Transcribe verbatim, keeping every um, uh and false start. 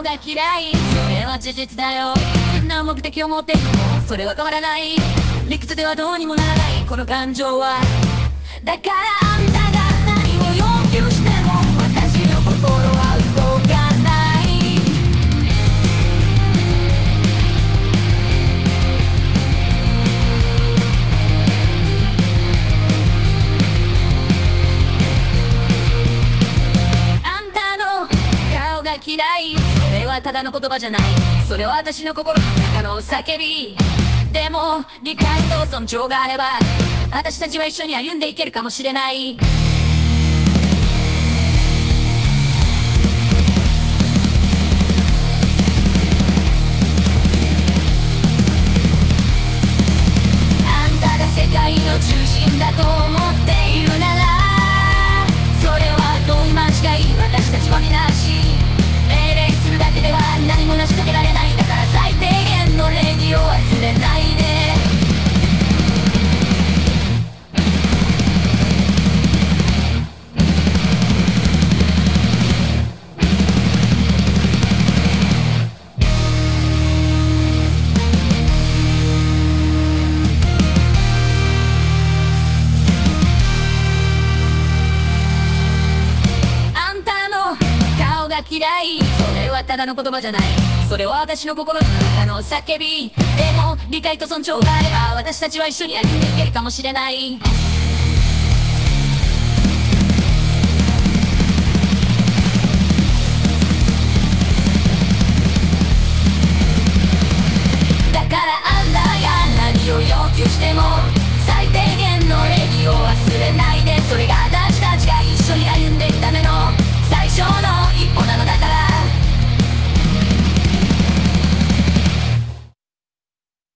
が嫌い、それは事実だよ。変な目的を持っていてもそれは変わらない。理屈ではどうにもならないこの感情は。だからあんたが何を要求しても私の心は動かない。あんたの顔が嫌い、それはただの言葉じゃない。それは私の心の中の叫び。でも理解と尊重があれば私たちは一緒に歩んでいけるかもしれない。あんたが世界の中心だと思っているならそれは遠い間違い。私たちは皆し命令するだけでは何も成し遂げられない。だから最低限の礼儀を忘れないで。嫌い、それはただの言葉じゃない。それは私の心の中の叫び。でも理解と尊重があれば私たちは一緒に歩んでいけるかもしれない。だからあんたが何を要求しても